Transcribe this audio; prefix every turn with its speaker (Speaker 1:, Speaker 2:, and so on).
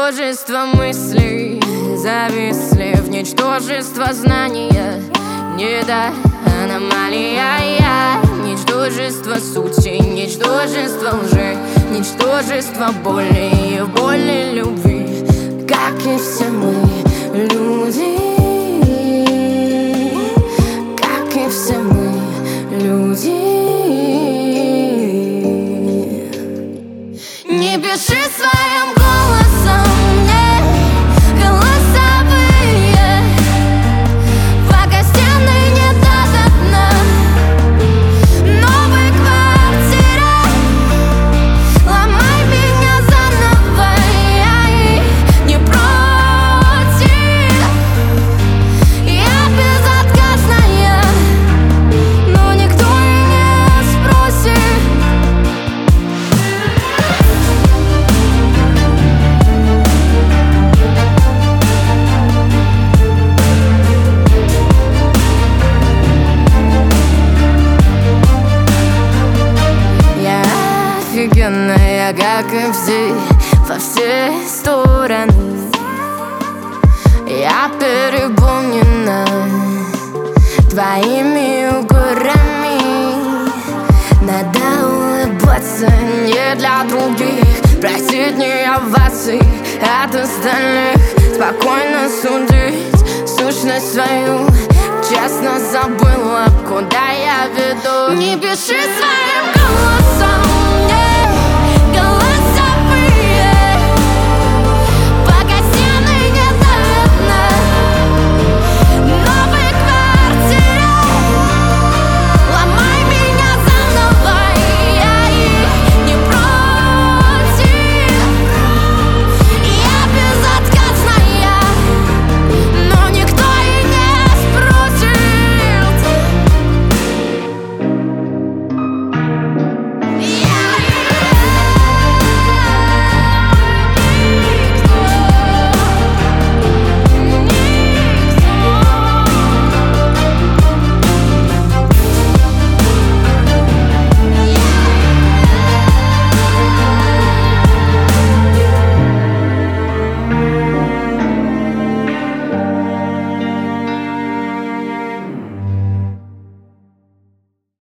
Speaker 1: Ничтожество мыслей зависли в ничтожество знания. Не до аномалия, ничтожество сути, ничтожество лжи, ничтожество боли и боли любви. Как и все мы, люди, как и все мы, люди. Не пиши своим голосом мне голосовые, по гостиной не до дна. Новой квартире ломай меня заново, я и не против, я безотказная, но никто и не спросит. Офигенная, как и все, во все стороны. Я переполнена твоими укорами. Надо улыбаться не для других, просить не оваций от остальных, спокойно судить сущность свою. Честно забыла, куда я веду. Не пиши своим голосом